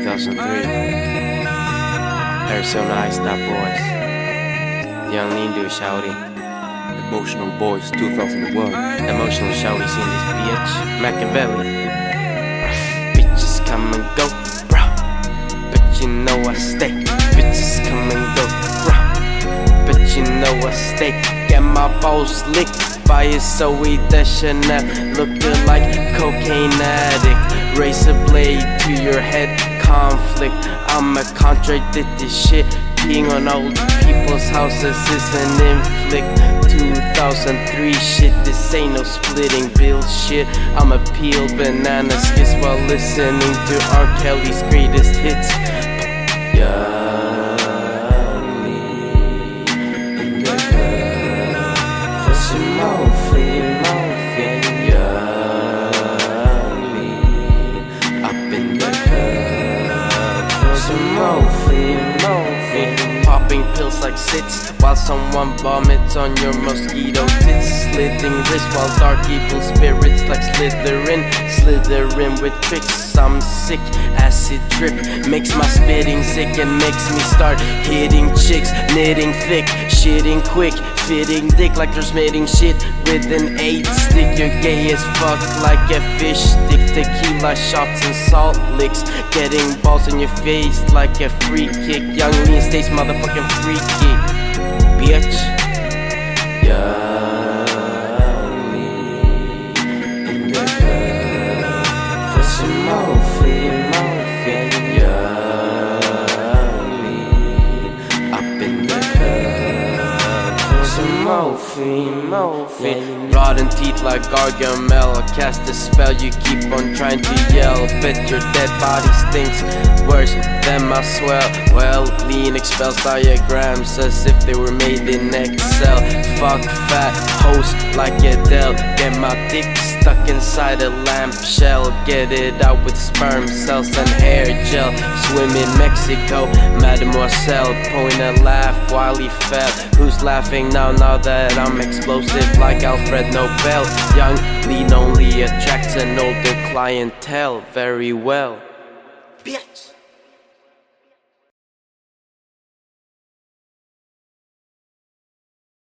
2003. Arizona Iced Out Boys. Young Lindu Shouty. Emotional Boys 2001. Emotional Shouty seen this bitch. Machiavelli. Bitches come and go, bruh, but you know I stay. Bitches come and go, bruh, but you know I stay. Get my balls licked by a Zoe Deschanel, looking like cocaine addict. Razor blade to your head, conflict. I'ma contradict this shit. Peeing on old people's houses is an inflict. 2003 shit, this ain't no splitting bill shit. I'ma peel banana skits while listening to R. Kelly's greatest hits. Popping pills like sits while someone vomits on your mosquito tits. Slitting wrists while dark evil spirits like slithering with tricks. I'm sick, acid drip makes my spitting sick and makes me start hitting chicks. Knitting thick, shitting quick, fitting dick like they're smitting shit with an 8-stick. You're gay as fuck like a fish stick. Tequila shots and salt licks, getting balls in your face like a free kick. Young Lean stays motherfucking freaky, bitch. Young Lean in the club for some morphine. Young Lean up in the club for some morphine. Rotten teeth like Gargamel. I cast a spell, you keep on trying to yell. Bet your dead body stinks worse than my swell. Well, Lean expels diagrams as if they were made in Excel. Fuck fat hoes like Adele. Get my dick stuck inside a lamp shell. Get it out with sperm cells and hair gel. Swim in Mexico, Mademoiselle. Point and laugh while he fell. Who's laughing now that I'm explosive like Alfred Nobel? Young Lean only attracts an older clientele very well, bitch.